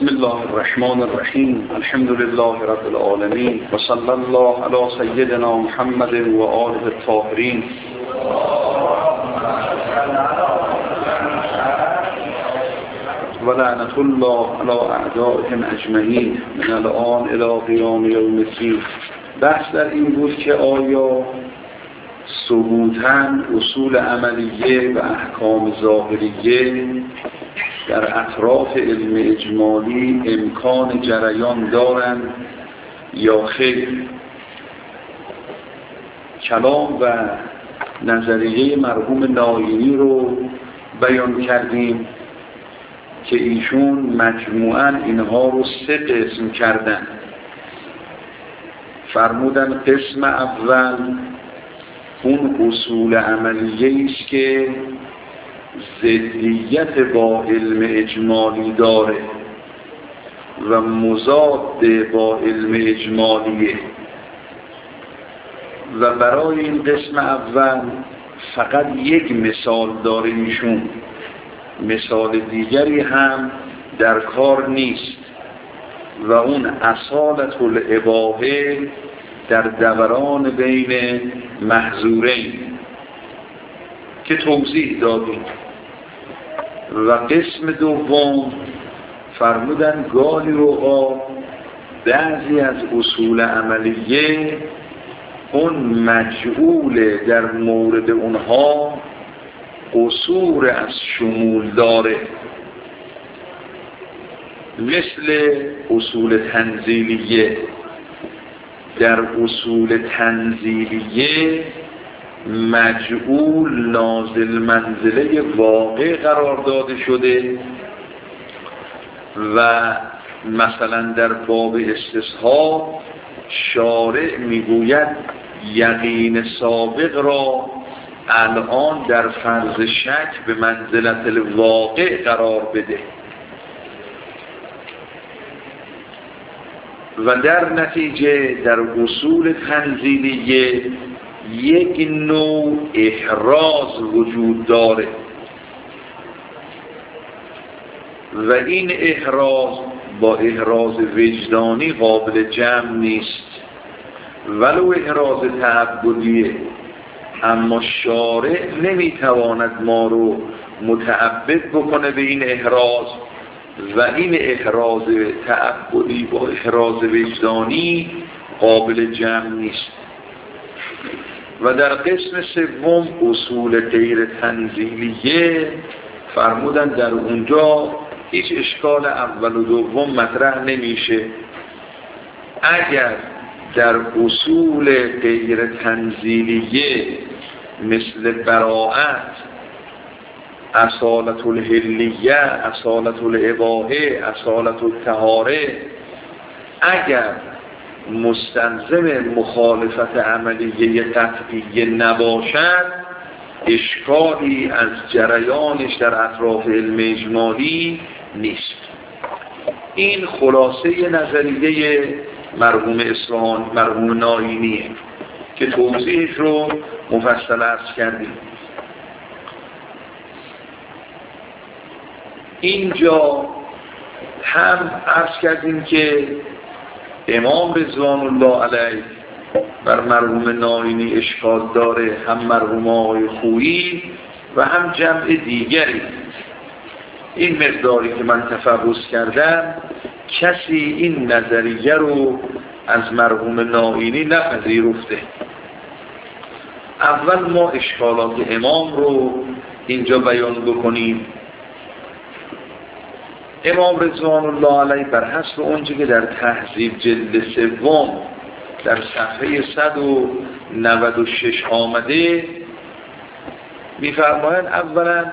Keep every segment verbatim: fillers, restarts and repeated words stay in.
بسم الله الرحمن الرحیم. الحمد لله رب العالمین و صلی الله علی سیدنا محمد و آله الطاهرین. و لعنت الله علی اعدائهم اجمعین من الان الی قیام یوم الدین. بحث در این بود که آیا ثبوتاً اصول عملیه و احکام ظاهریه در اطراف علم اجمالی امکان جریان دارند یا خیر. کلام و نظریه مرحوم ناینی رو بیان کردیم که ایشون مجموعاً اینها رو سه قسم کردن. فرمودن قسم اول اون اصول عملیه است که ضدیت با علم اجمالی داره و مضاد با علم اجمالیه و برای این قسم اول فقط یک مثال داره ایشون، مثال دیگری هم در کار نیست و اون اصالت الاباحه در دوران بین محظورین که توضیح دادیم. و قسم دوم فرمودن گاهی رو بعضی از اصول عملیه اون مجعول در مورد اونها قصور از شمول داره، مثل اصول تنزیلیه. در اصول تنزیلیه مجعول نازل منزله واقع قرار داده شده و مثلا در باب استصحاب شارع میگوید یقین سابق را الان در فرض شک به منزلت الواقع قرار بده و در نتیجه در اصول تنزیلیه یک نوع احراز وجود داره و این احراز با احراز وجدانی قابل جمع نیست ولو احراز تعبدیه، اما شارع نمیتواند ما رو متعبد بکنه به این احراز و این احراز تعبدی با احراز وجدانی قابل جمع نیست. و در قسم سوم اصول غیر تنزیلیه فرمودن در اونجا هیچ اشکال اول و دوم مطرح نمیشه. اگر در اصول غیر تنزیلیه مثل براءت، اصالت الحلیه، اصالت الاباحه، اصالت الطهاره اگر مستلزم مخالفت عملیه قطعیه نباشد اشکالی از جریانش در اطراف علم اجمالی نیست. این خلاصه نظریه مرحوم اصفهان مرحوم ناینیه که توضیحش رو مفصل عرض کردیم. اینجا هم عرض کردیم که امام رضوان الله علیه بر مرحوم ناینی اشکال داره، هم مرحوم آقای خویی و هم جمع دیگری. این مقداری که من تفرض کردم کسی این نظریه رو از مرحوم ناینی نپذیرفته. اول ما اشکالات امام رو اینجا بیان بکنیم. امام رضوان الله علیه بر حسب اونچه که در تهذیب جلد سوم در صفحه صد و نود و شش آمده می‌فرمایند اولا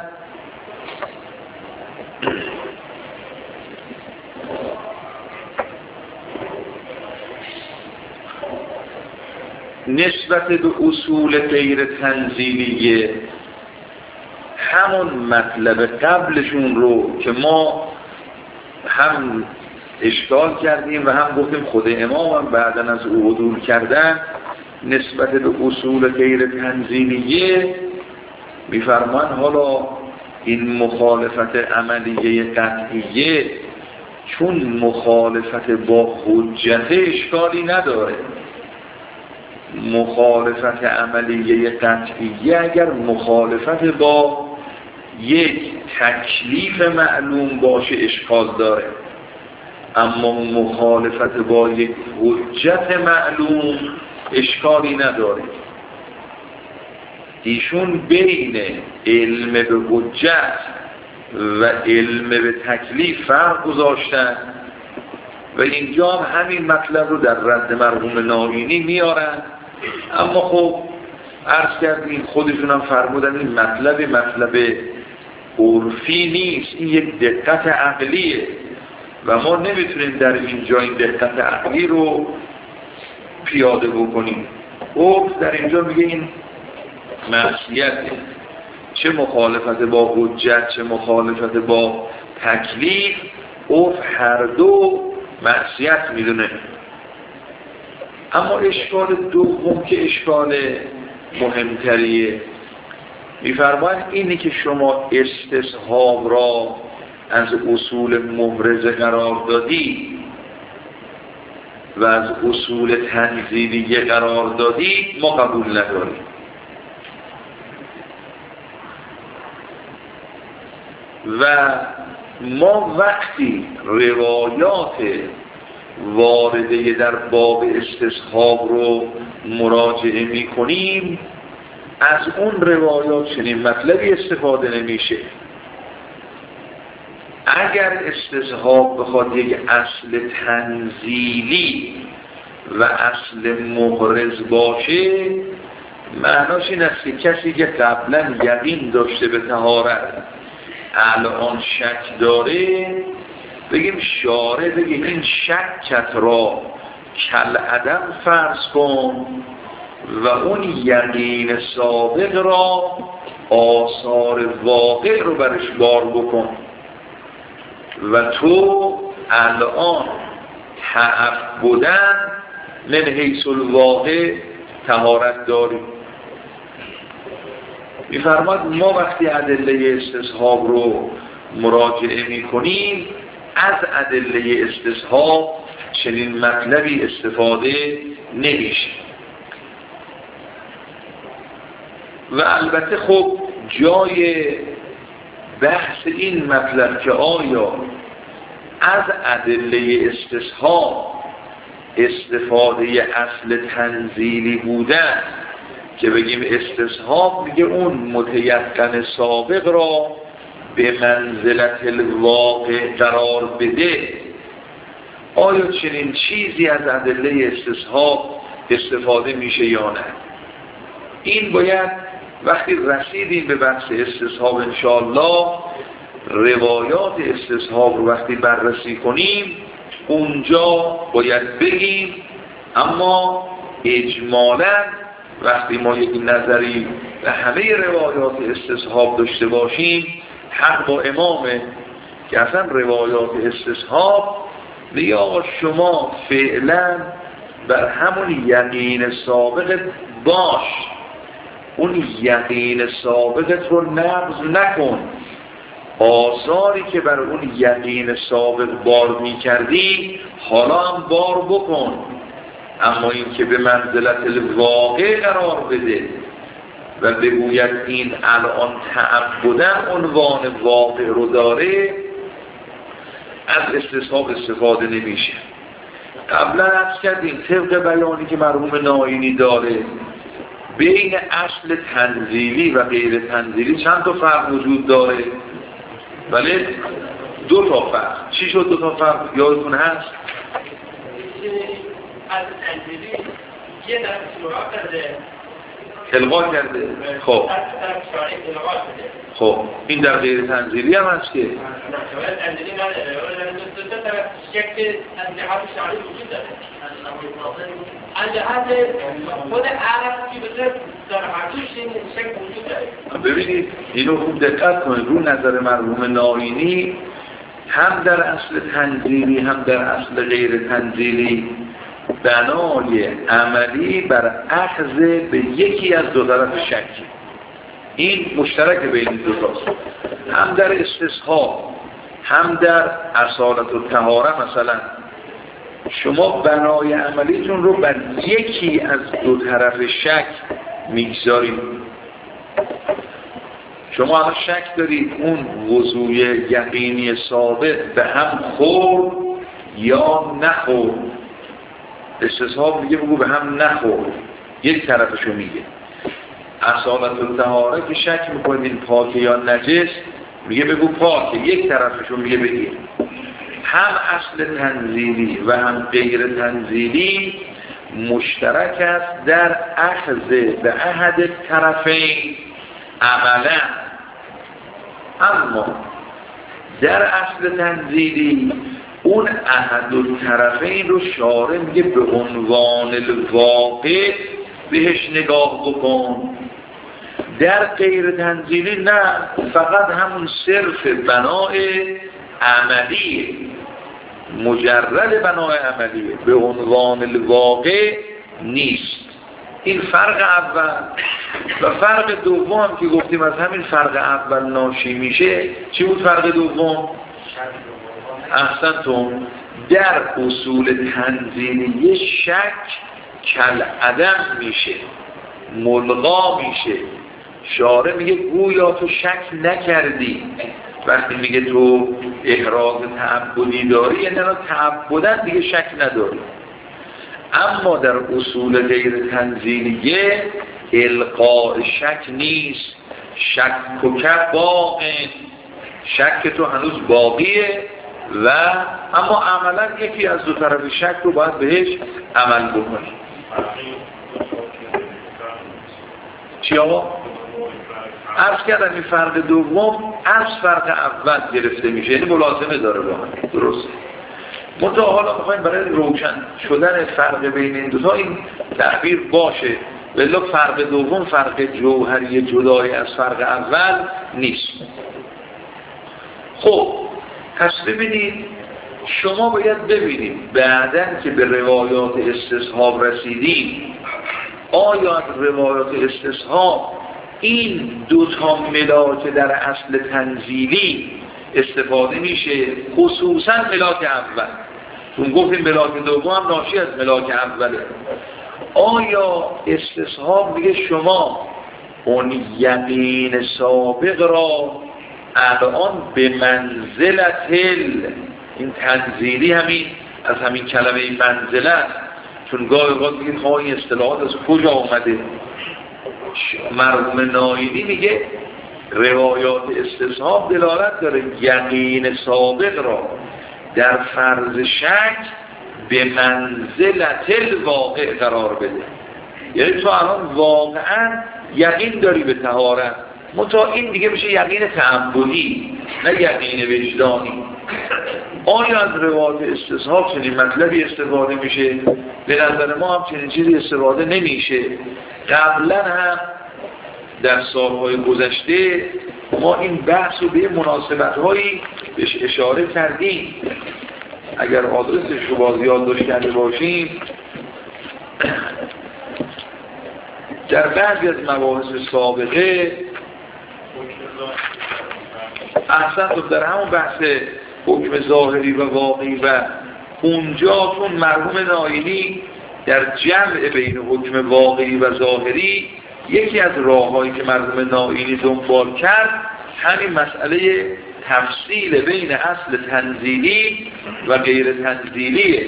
نسبت به اصول غیر تنزیلیه همون مطلب قبلشون رو که ما هم اشکال کردیم و هم گفتیم خود امام هم بعدن از او عدول کردن نسبت به اصول غیر تنزیلیه میفرمان حالا این مخالفت عملیه قطعیه چون مخالفت با حجت اشکالی نداره. مخالفت عملیه قطعیه اگر مخالفت با یک تکلیف معلوم باشه اشکال داره، اما مخالفت با یک حجت معلوم اشکالی نداره. ایشون بین علم به حجت و علم به تکلیف فرق گذاشتن و اینجا هم همین مطلب رو در رد مرحوم ناینی میارن. اما خب عرض کردیم خودشون هم فرمودن این مطلب مطلب عرفی نیست، این یک دقت عقلیه و ما نمیتونیم در اینجا این دقت عقلی رو پیاده بکنیم. عرف در اینجا میگه این معصیته، چه مخالفت با حجت چه مخالفت با تکلیف، عرف هر دو معصیت میدونه. اما اشکال دوم که اشکال مهمتریه، میفرماید اینی که شما استصحاب را از اصول مبرزه قرار دادی و از اصول تنزیلیه قرار دادی ما قبول نداریم. و ما وقتی روایات وارده در باب استصحاب رو مراجعه می کنیم از اون روایات چنین مطلبی استفاده نمیشه. اگر استصحاب بخواد یک اصل تنزیلی و اصل مبرز باشه، معناش این است که کسی که قبلا یقین داشته به طهارت الان شک داره، بگیم شارع بگه این شکت را کل عدم فرض کن و اون یقین سابق را آثار واقع رو برش بار بکن و تو الان تعبداً من حیث الواقع طهارت داری. می‌فرماد ما وقتی ادله استصحاب رو مراجعه می‌کنیم از ادله استصحاب چنین مطلبی استفاده نمیشه. و البته خب جای بحث این مطلب که آیا از ادله استصحاب استفاده اصل تنزیلی بودن که بگیم استصحاب میگه اون متیقن سابق را به منزلت الواقع قرار بده، آیا چنین چیزی از ادله استصحاب استفاده میشه یا نه؟ این باید وقتی رسیدیم به بحث استصحاب انشاءالله روایات استصحاب رو وقتی بررسی کنیم اونجا باید بگیم. اما اجمالاً وقتی ما یک نظری به همه روایات استصحاب داشته باشیم حق با امامه که اصلا روایات استصحاب میگه آقا شما فعلا بر همون یقین سابقت باش، اون یقین سابقت رو نقض نکن، آثاری که بر اون یقین سابق بار می کردی حالا هم بار بکن، اما این که به منزلت الواقع قرار بده و بگوید این الان تعبدن عنوان واقع رو داره، از استصحاب استفاده نمیشه. قبلا عرض کردیم طبق بیانی که مرحوم ناینی داره بین اصل تنزیلی و غیر تنزیلی چند تا فرق وجود داره؟ بله دو تا فرق. چی شد دو تا فرق؟ یادتون هست؟ اصل تنزیلی یه در شروع کرده الغا کرده. خب خب این در غیر تنزیلی هم هست که تنزیلی نداره، دو تا طرف شکل از جهات شرعی وجود داره. از جهت خود عرب که بذاره در حدوش این شکل وجود داره. ببینید اینو خوب دقت کنید، رو نظر مرحوم ناینی هم در اصل تنزیلی هم در اصل غیر تنزیلی بنای عملی بر اخذ به یکی از دو طرف شکی، این مشترک بین دو تاست. هم در استصحاب هم در اصالت و طهاره مثلا شما بنای عملیتون رو بر یکی از دو طرف شک میگذارید. شما الان شک دارید اون وضوع یقینی ثابت به هم خورد یا نخورد. استصحاب میگه بگو به هم نخورد، یک طرفشو میگه. اصالت و طهاره که شک میکنید این پاکه یا نجس، میگه بگو پاکه، یک طرفشو میگه بگیر. هم اصل تنزیلی و هم غیر تنزیلی مشترک است در اخذ به احد طرفین عملا. اما در اصل تنزیلی اون احد طرفین رو شارع میگه به عنوان الواقع بهش نگاه بکن. در غیر تنزیلی نه، فقط همون صرف بنای عملیه، مجرد بنای عملیه، به عنوان الواقع نیست. این فرق اول. و فرق دوم هم که گفتیم از همین فرق اول ناشی میشه. چی بود فرق دوم؟ احسنتم. در اصول تنزیلی شک کل عدم میشه، ملغا میشه. شارع میگه گویا تو شک نکردی. وقتی میگه تو احراز تعبدی داری، یعنی تعبدن دیگه شک نداری. اما در اصول غیر تنزیلیه القاء شک نیست. شک و که باقی، شک تو هنوز باقیه و اما عملا یکی از دو طرف شک رو باید بهش عمل بکنی. چی آقا؟ عرض کردم این فرق دوم از فرق اول گرفته میشه، یعنی ملازمه داره با هم. درست. منتها حالا میخوایم برای روشن شدن فرق بین این دوتا این تعبیر باشه، ولی فرق دوم فرق جوهری جدایی از فرق اول نیست. خب پس ببینید، شما باید ببینید بعدن که به روایات استصحاب رسیدیم، آیا از روایات استصحاب این دوتا ملاک در اصل تنزیلی استفاده میشه، خصوصا ملاک اول، چون گفتیم ملاک دوم هم ناشی از ملاک اوله. آیا استصحاب میگه شما اون یقین سابق را الان به منزلت این تنزیلی، همین از همین کلمه منزلت، چون گاهی اوقات میگید خواه این اصطلاحات از کجا اومده. مرحوم نایینی میگه روایات استصحاب دلالت داره یقین سابق را در فرض شک به منزلت الواقع قرار بده. یعنی تو الان واقعا یقین داری به طهارت، منتها این دیگه میشه یقین تعبدی نه یقین وجدانی. آیا از روایات استصحاب چنین مطلبی استفاده میشه؟ به نظر ما هم چنین چیزی استفاده نمیشه. قبلا هم در سالهای گذشته ما این بحث رو به مناسبت‌هایی بهش اشاره کردیم. اگر آدرسش رو باز یادداشت کرده باشیم، در بعضی از مباحث سابقه احسن در همون بحث حکم ظاهری و واقعی و اونجا چون مرحوم نایینی در جمع بین حکم واقعی و ظاهری یکی از راههایی که مرحوم نایینی دنبال کرد همین مسئله تفصیل بین اصل تنزیلی و غیر تنزیلیه.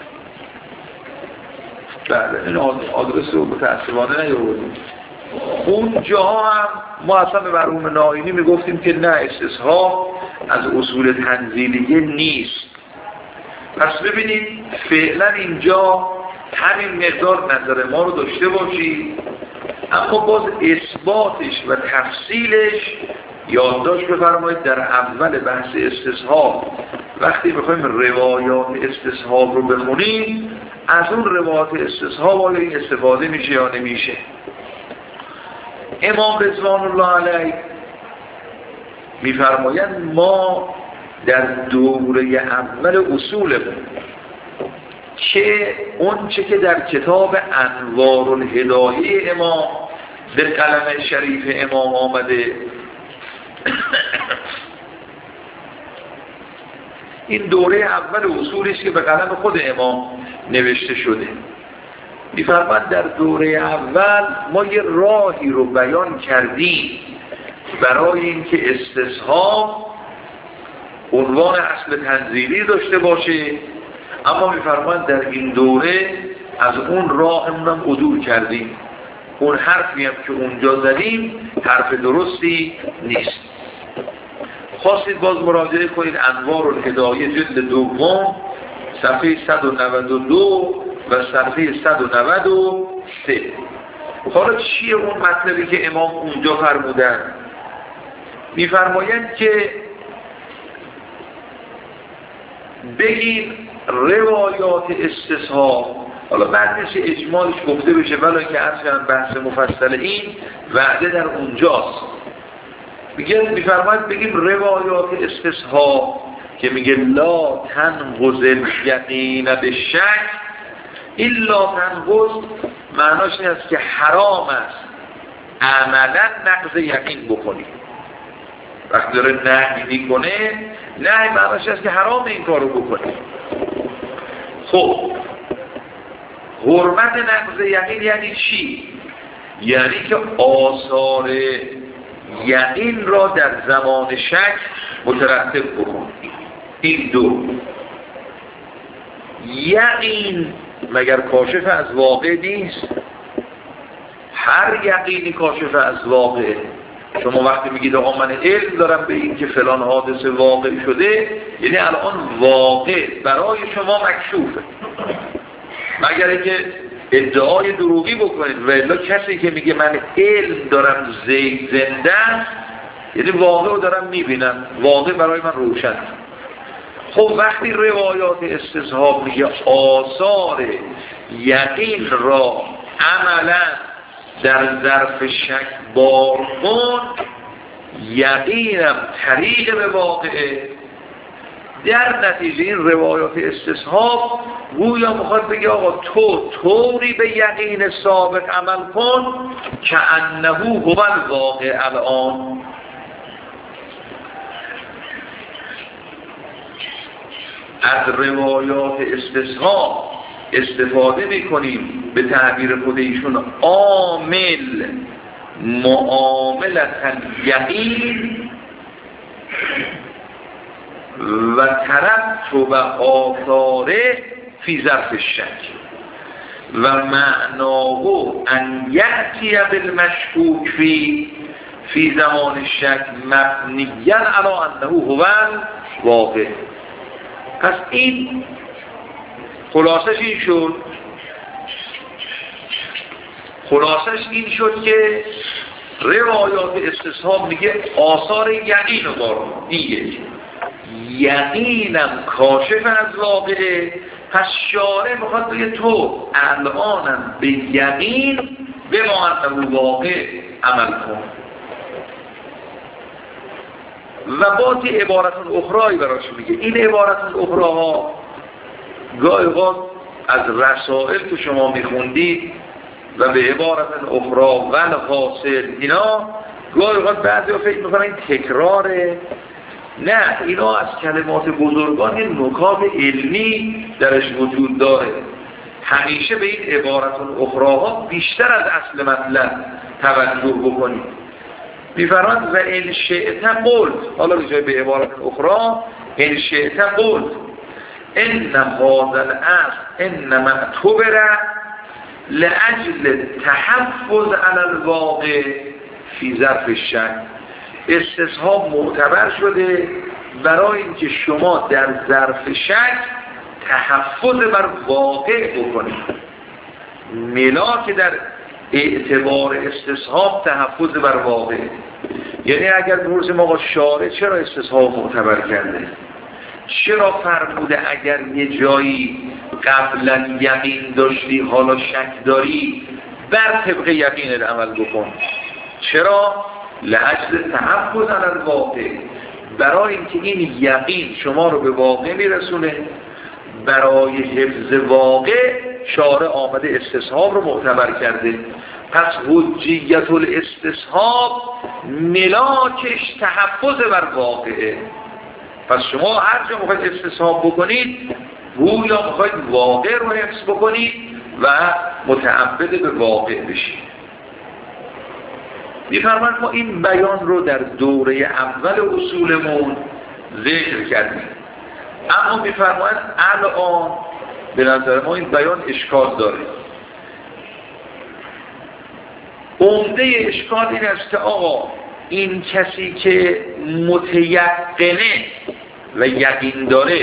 بله این آدرس رو متأسفانه نیاوردیم. اون جاها هم ما اصلا به مرحوم نایینی میگفتیم که نه، استصحاب از اصول تنزیلیه نیست. پس ببینید فعلا اینجا همین مقدار نظر ما رو داشته باشید، اما باز اثباتش و تفصیلش یادداشت بفرمایید. در اول بحث استصحاب وقتی بخوایم روایات استصحاب رو بخونیم، از اون روایات استصحاب آیا این استفاده میشه یا نمیشه. امام رضوان الله علیه میفرمایند ما در دوره اول اصولمون که اون چه که در کتاب انوار الهدایه امام به قلم شریف امام آمده این دوره اول اصولی است که به قلم خود امام نوشته شده. می‌فرماید در دوره اول ما یه راهی رو بیان کردیم برای اینکه استصحاب عنوان اصل تنزیلی داشته باشه، اما می‌فرماید در این دوره از اون راهمون هم عدول کردیم. اون حرفی هم که اونجا زدیم حرف درستی نیست. خواستید باز مراجعه کنید انوار الهدایه جلد دوم صفحه صد و نود و دو و صفحه صد و نود و سه. حالا چیه اون مطلبی که امام اونجا فرمودن؟ میفرمایند که بگید روایات استصحاب، حالا بعد میشه اجمالش گفته بشه، ولی که اصلا بحث مفصل این وعده در اونجاست. میگه میفرماید بگیم روایات استصحاب که میگه لا تنقض الیقین بالشک، این لا تنقض معناش این است که حرام است عملا نقض یقین بکنی. وقتی داره نهی میکنه، نهی معناش است که حرام این کارو بکنی. خب حرمت نقض یقین یعنی چی؟ یعنی که آثار یقین را در زمان شک مترتب بکن. این دو. یقین مگر کاشف از واقع نیست؟ هر یقینی کاشف از واقع. شما وقتی میگید آقا من علم دارم به این که فلان حادثه واقع شده، یعنی الان واقع برای شما مکشوفه، مگر اینکه ادعای دروغی بکنید. و الا کسی که میگه من علم دارم زید زنده است، یعنی واقع رو دارم میبینم، واقع برای من روشن. خب وقتی روایات استصحاب میگه آثار یقین را عملا در ظرف شک بار کن، یقینم طریق به واقعه، در نتیجه این روایات استصحاب گویا میخواد بگه آقا تو طوری به یقین سابق عمل کن که انه هو الواقع الان. از روایات استصحاب استفاده میکنیم به تعبیر خود ایشون عامل معاملت یقین و ترتب آثاره فی ظرف شک و معناه ان یأتی بالمشکوک فی فی زمان شک مبنیا علی انه هو الواقع. پس این خلاصش این شد خلاصش این شد که روایات استصحاب میگه آثار یقین رو دارم، دیگه یقینم کاشف از واقعه. پس شارع میخواد بگه تو الانم به یقین به ما انه واقع عمل کن. و باتی عبارتون اخرایی براش میگه. این عبارتون اخراها گاهی اوقات از رسائل که شما میخوندید و به عبارتون اخرا ول حاصل اینا گاهی اوقات بعضی ها فکر میکنن این تکراره. نه، اینا از کلمات بزرگان این نکات علمی درش وجود داره. همیشه به این عبارتون اخراها بیشتر از اصل مطلب توجه بکنید. میفرماند و ان شئت قلت، حالا به جای به عبارت اخرى ان شئت قلت ان هذا الاصل انما اعتبر لاجل تحفظ على الواقع فی ظرف الشک. استصحاب معتبر شده برای اینکه شما در ظرف شک تحفظ بر واقع بکنید. ملاک در اعتبار استصحاب تحفظ بر واقع. یعنی اگر بپرسیم آقا شارع چرا استصحاب معتبر کرده؟ چرا فرموده اگر یه جایی قبلا یقین داشتی حالا شک داری بر طبق یقین عمل بکن؟ چرا؟ لأجل تحفظ علی الواقع، برای اینکه این یقین شما رو به واقع میرسونه. برای حفظ واقع شارع آمده استصحاب رو معتبر کرده. پس حجیت الاستصحاب ملاکش تحفظ بر واقعه. پس شما هر جا میخواید استصحاب بکنید گویا میخواید واقع رو حفظ بکنید و متعبد به واقع بشید. میفرماید ما این بیان رو در دوره اول اصولمون ذکر کردیم، اما میفرماید الان به نظر ما این بیان اشکال داره. عمده اشکال این است که آقا این کسی که متیقنه و یقین داره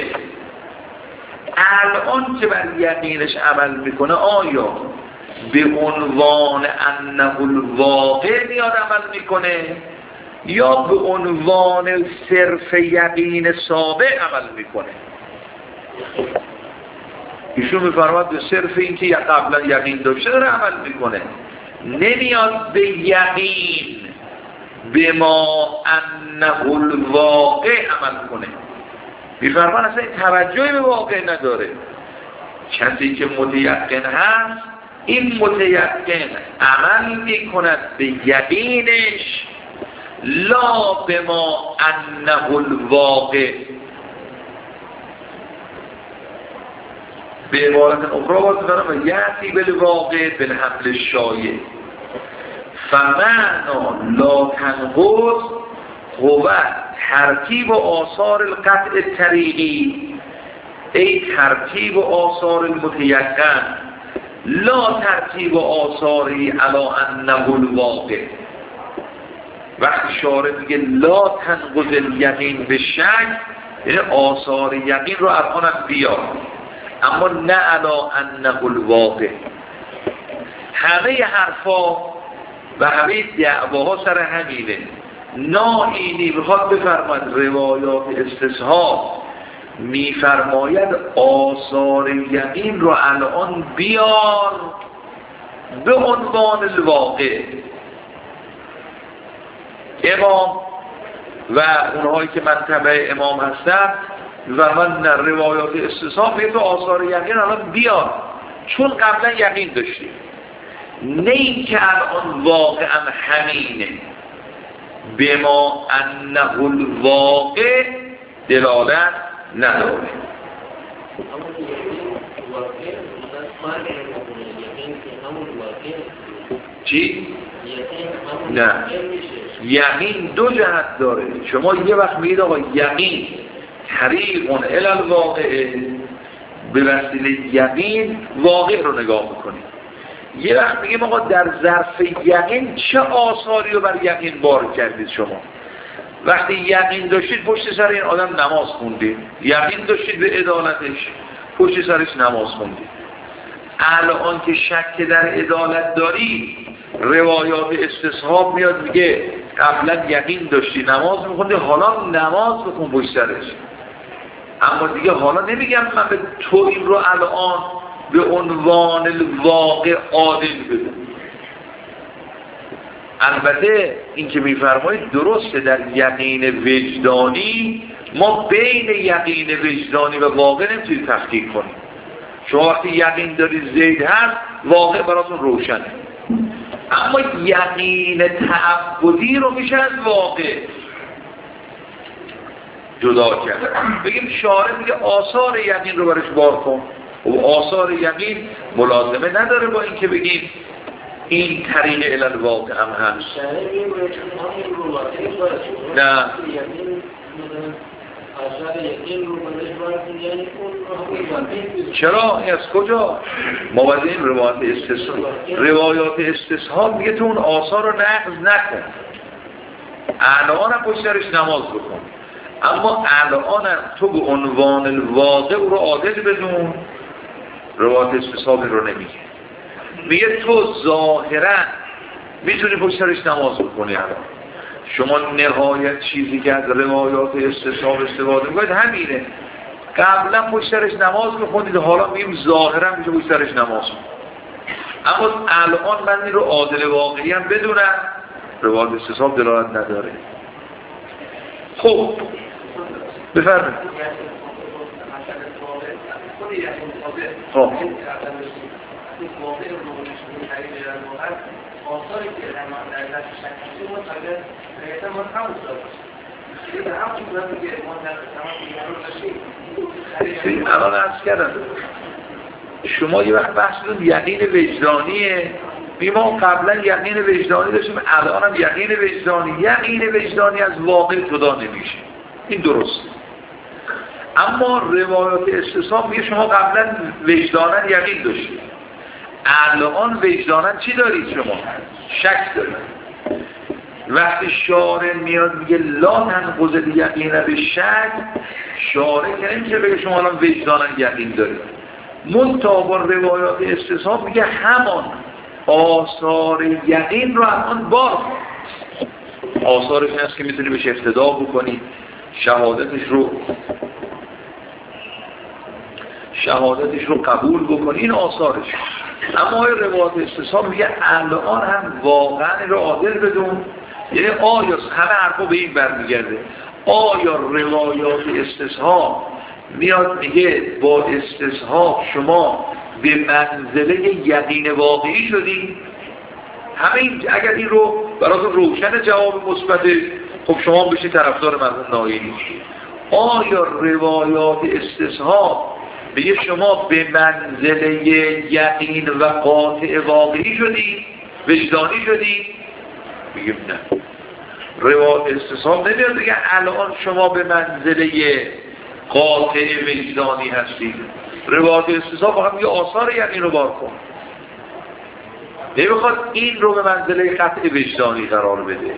الان که بر یقینش عمل میکنه آیا به عنوان انه الواقع میاد عمل میکنه یا به عنوان صرف یقین سابق عمل میکنه؟ ایشون میفرماید به صرف این که قبلا یقین داشته داره عمل میکنه، نمیاد به یقین به ما انه الواقع عمل کنه. میفرماید اصلا این توجهی به واقع نداره. کسی که متیقن هست این متیقن عمل میکند به یقینش لا به ما انه الواقع. به عبارت اخرى باید بفرم و یعطی بالواقع بالحمل شایع فمعنا لا تنقض هو ترتیب آثار القطع طریقی ای ترتیب آثار المتیقن لا ترتیب آثاری علا انه الواقع. وقتی شارع میگه لا تنقض الیقین به شک یعنی آثار یقین رو الان بیار اما نه علا انه الواقع. همه حرفا و همه دعواها سر همینه. نائینی بخواد بفرماید روایات استصحاب میفرماید آثار یقین رو الان بیار به عنوان الواقع. امام و اونهایی که منطبع امام هستن میفرماید نه روایات استصحاب به تو آثار یقین الان بیار چون قبلا یقین داشتیم، نه این که الان واقعا همینه. به ما انه الواقع دلالت نداره. چی؟ نه، یقین دو جهت داره. شما یه وقت میگید آقا یقین طریقون الی الواقع، به وسیله یقین واقع رو نگاه میکنید. یه وقت میگیم آقا در ظرف یقین چه آثاری رو بر یقین بار کردید شما؟ وقتی یقین داشتید پشت سر این آدم نماز خوندید، یقین داشتید به عدالتش پشت سرش نماز خوندید. الان که شک در عدالت داری روایات استصحاب میاد میگه قبلا یقین داشتی نماز میخوندی حالا نماز بخون پشت سرش. اما دیگه حالا نمیگم من به تو این رو الان به عنوان الواقع عادل بدون. البته این که میفرمایید درسته در یقین وجدانی ما بین یقین وجدانی و واقع نمیتونید تفکیک کنید. شما وقتی یقین دارید زید هست واقع براتون روشنه، اما یقین تعبدی رو میشه از واقع جدا کرد. بگیم شارع میگه آثار یقین رو برش بار کن و آثار یقین ملازمه نداره با این که بگیم این طریق الالواقع هم هست. نه چرا؟ این از کجا؟ ما باید این روایات استصحاب روایات استصحاب میگه تو اون آثار رو نقض نکن، الان هم پشت سرش نماز بکن، اما الان هم تو به عنوان الواقع رو عادل بدون. روایات استصحاب رو نمیگه، میگه تو ظاهرا میتونی پشت سرش نماز بکنی. الان شما نهایت چیزی که از روایات استصحاب استفاده میکنید همینه، قبلا پشت سرش نماز میخوندید حالا میگیم ظاهرا میشه پشت سرش نماز. اما الان من این رو عادل واقعی هم بدونم روایات استصحاب دلالت نداره. خب بفرمایید. خب آثاری که در دست شکلی ما تاگر ریتمان همون داشت الان عرض کردم شما یه وقت بحثتون یقین وجدانیه، ما قبلا یقین وجدانی داشتیم، الان هم یقین وجدانی. یقین وجدانی از واقع جدا نمیشه، این درست. اما روایات استصحاب میگه شما قبلا وجدانا یقین داشتید، الان وجدانا چی دارید؟ شما شک دارید. وقتی شارع میاد میگه لا تنقض الیقین بالشک، شارع که نمیشه بگه شما الان وجدانا یقین دارید. منتها با روایات استصحاب میگه همان آثار یقین رو الان بار آثارش این است که میتونی بهش اقتدا بکنی، شهادتش رو شهادتش رو قبول بکنی، این آثارش. اما روایات استصحاب میگه الان هم واقعا رو عادل بدون، یعنی آیا همه حرفا به این برمیگرده، آیا روایات استصحاب میاد میگه با استصحاب شما به منزله یقین واقعی شدی؟ همین اگر این رو براتون روشن جواب مثبته، خب شما بشید طرفدار مرحوم نایینی. آیا روایات استصحاب بگه شما به منزله یقین و قاطع واقعی شدی؟ وجدانی شدی؟ بگیم نه. روایات استصحاب نمیاد بگه الان شما به منزله قاطع وجدانی هستید. روایات استصحاب فقط میگه آثار یقین رو بار کن، نمیخواد این رو به منزله قطع وجدانی قرار بده.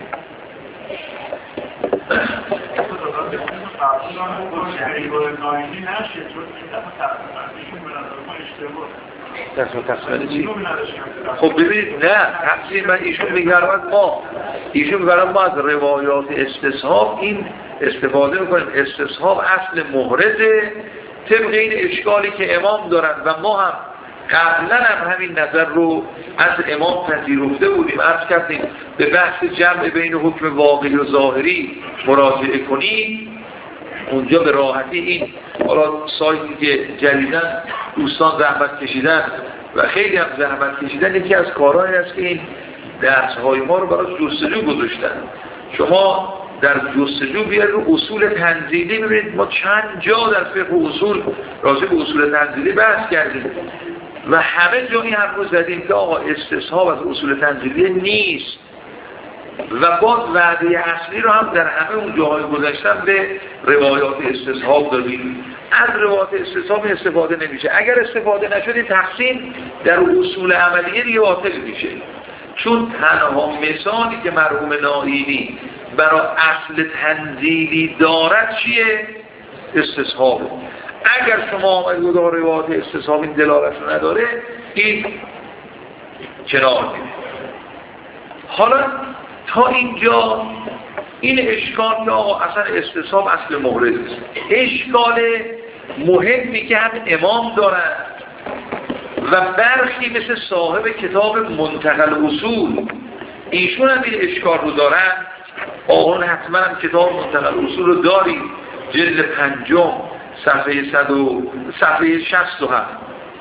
تقسیم تقسیم چی؟ خب ببینید نه تقسیم من ایشون میگرمد ما ایشون میگرمد ما از روایات استصحاب این استفاده میکنیم. استصحاب اصل محرزه طبق این اشکالی که امام دارن و ما هم قبلا هم همین نظر رو از امام پذیرفته بودیم. عرض کردیم به بحث جمع بین حکم واقعی و ظاهری مراجعه کنیم، اونجا به راحتی این حالا سایتی که جدیدن دوستان زحمت کشیدن و خیلی هم زحمت کشیدن، یکی از کارهایی است که این درس‌های ما رو برای جستجو گذاشتن. شما در جستجو بیاید رو اصول تنزیلی ببینید، ما چند جا در فقه و اصول راجع به اصول تنزیلی بحث کردیم و همه جا این حرف رو زدیم که آقا استصحاب از اصول تنزیلی نیست و باز وعده اصلی رو هم در همه اون جاهای گذاشتن به روایات استصحاب دادیم. از روایات استصحاب استفاده نمیشه. اگر استفاده نشد تقسیم در اصول عملیه دیگه باطل میشه، چون تنها مثالی که مرحوم نائینی برای اصل تنزیلی دارد چیه؟ استصحاب. اگر شما آمدید و روایات استصحاب این دلالت رو نداره، این کنار میره. حالا تا اینجا این اشکال که آقا اصلا استصحاب اصل محرز است. اشکال مهمی که هم امام دارن و برخی مثل صاحب کتاب منتقل اصول ایشون هم این اشکال رو دارن. آقا حتما هم کتاب منتقل اصول رو داریم، جلد پنجم صفحه صد و صفحه شصت و هفت.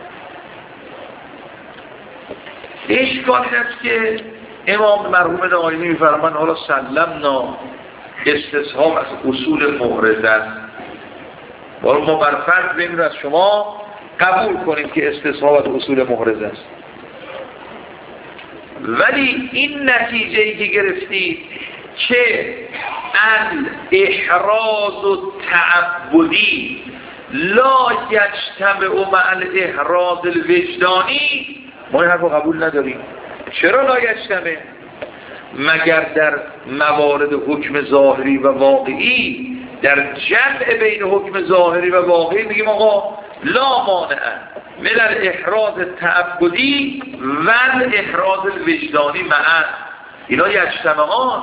اشکال این است که امام مرحوم نائینی می‌فرمایند حالا سلمنا استصحاب از اصول محرز است. ولی ما بر فرض بگیم از شما قبول کنیم که استصحاب از اصول محرز است، ولی این نتیجه‌ای که گرفتید که الاحراز التعبدی لا یجتمع مع الاحراز الوجدانی، ما این حرف رو قبول نداریم. چرا لا یجتمع؟ مگر در موارد حکم ظاهری و واقعی، در جمع بین حکم ظاهری و واقعی میگیم آقا لا مانع من الاحراز التعبدی و الاحراز الوجدانی معا، اینا یجتمعان.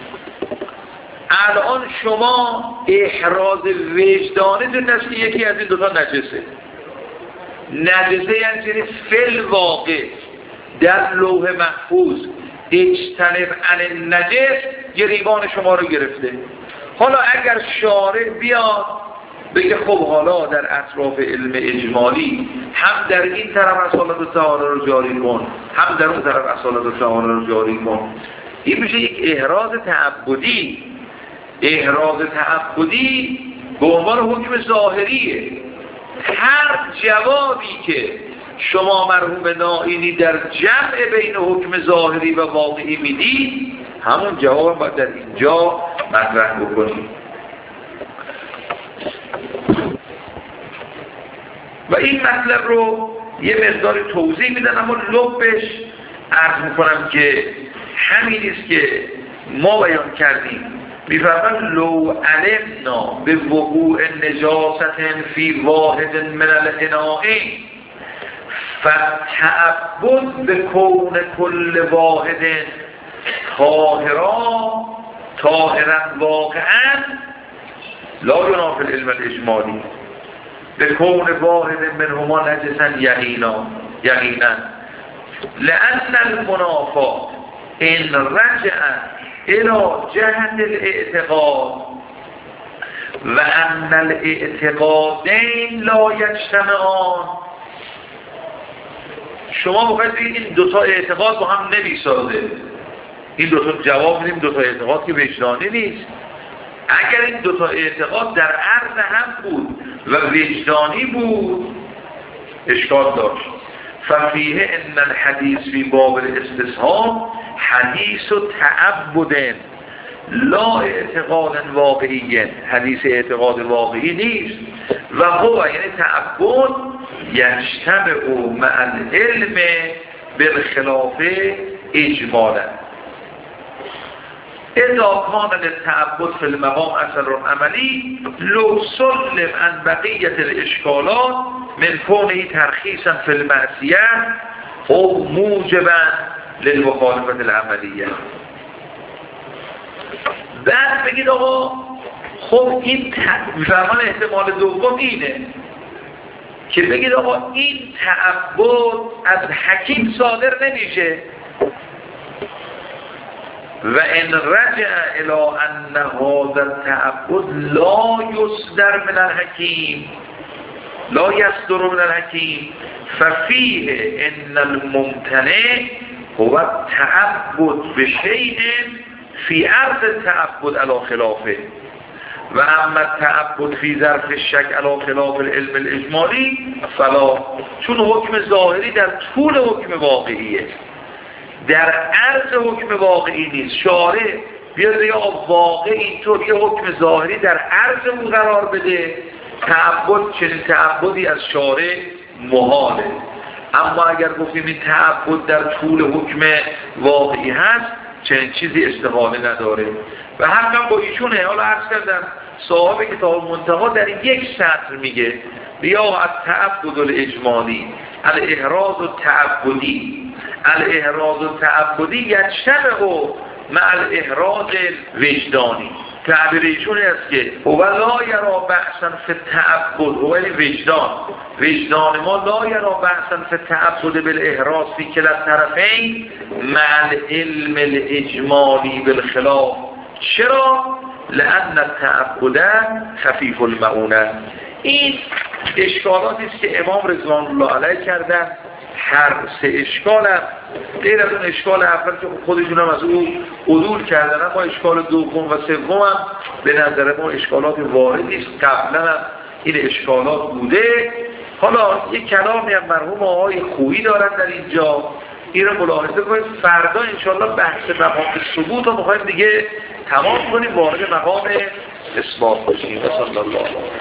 الان شما احراز وجدانی در نفس یکی از این دو تا نجسه. نجسه یعنی فل واقع در لوح محفوظ اجتنب عن النجس گریبان شما رو گرفته. حالا اگر شارع بیاد بگه خب حالا در اطراف علم اجمالی هم در این طرف اصالت و طهاره رو جاری کن، هم در اون طرف اصالت و طهاره رو جاری کن، این میشه یک احراز تعبدی. احراز تعبدی به عنوان حکم ظاهریه. هر جوابی که شما مرحوم نائینی در جمع بین حکم ظاهری و واقعی میدید، همون جواب باید در اینجا مطرح بکنید. و این مطلب رو یه مقدار توضیح میدن، اما لبش عرض میکنم که همین است که ما بیان کردیم. میفرمان لو علمنا به وقوع نجاست فی واحد من الاناءین فتعبد به کون کل واحد طاهرا طاهرا واقعا لا ینافی العلم الاجمالی به کون واحد منهما نجسا یقینا یقینا لأن المنافات ان رجع الى جهت الاعتقاد و ان الاعتقادین لا یجتمعان. شما بخواید بگید این دوتا اعتقاد با هم نمیسازه، این دوتا جواب میدیم دوتا اعتقاد که وجدانی نیست. اگر این دوتا اعتقاد در عرض هم بود و وجدانی بود اشکال داشت. ففیه ان الحدیث فی باب الاستسهام حدیث و تعبد لا اعتقاد واقعی، حدیث اعتقاد واقعی نیست. و هو یعنی تعبد یجتمع مع العلم بالخلاف اجمالا. اذا کان للتعبد فی المقام اثر عملی لو سلم عن بقیت الاشکالات من کونه ترخیصا فی المعصیه او موجبا للمخالفت العملیه. بعد بگید آقا خب این فرمان احتمال دوم اینه که بگید آقا این تعبد از حکیم صادر نمیشه و ان رجع الى ان هذا التعبد لا يصدر من الحكيم لا يصدر من الحكيم ففيه ان الممتنع هو التعبد بشيء في عرض التعبد على خلافه و اما التعبد في ظرف الشك على خلاف العلم الاجمالی فلا. چون حکم ظاهری در طول حکم واقعیه، در عرض حکم واقعی نیست. شارع بیاد یا واقع اینطور یه حکم ظاهری در عرض او قرار بده، تعبد چنین تعبدی از شارع محاله. اما اگر گفتیم این تعبد در طول حکم واقعی هست چنین چیزی استفاده نداره. و حقا با ایشونه. حالا عرض کردم صاحب کتاب منتقا در یک سطر میگه بیا از تعبد الاجمالی الاحراز التعبدی الاحراز التعبدی یجتمع مع الاحراز الوجدانی. تعبیر ایشون است که هو لا یرا بحثا فی التعبد، هو وجدان وجدان ما لا یرا بحثا فی التعبد بالاحراز فی کلا الطرفین مع العلم الاجمالی بالخلاف. چرا؟ لأن التعبد خفیف المعونه. این اشکالاتی است که امام رضوان الله علیه کردن. هر سه اشکال هم غیر از اون اشکال اول که خودشون هم از او عدول کردن، اما اشکال دوم و سوم هم به نظر ما اشکالات واردی است. قبلا هم این اشکالات بوده. حالا یک کلامی هم مرحوم آقای خویی دارن در اینجا، این رو ملاحظه کنید. فردا انشاءالله بحث مقام ثبوت رو می‌خوایم دیگه تمام کنیم، وارد مقام اثبات بشیم. صلی الله علیه و